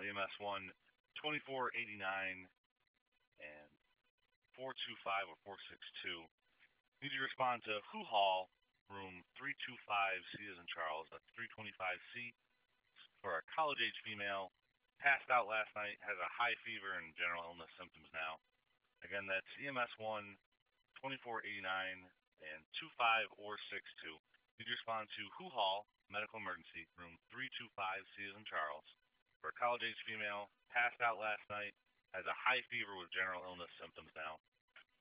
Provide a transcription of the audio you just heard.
EMS 1 2489 and 425 or 462. Need you to respond to Who Hall, room 325C as in Charles. That's 325C for a college-age female. Passed out last night, has a high fever and general illness symptoms now. Again, that's EMS 1 2489 and 25 or 62. Need you to respond to Who Hall, medical emergency, room 325C as in Charles. For a college-age female, passed out last night, has a high fever with general illness symptoms now.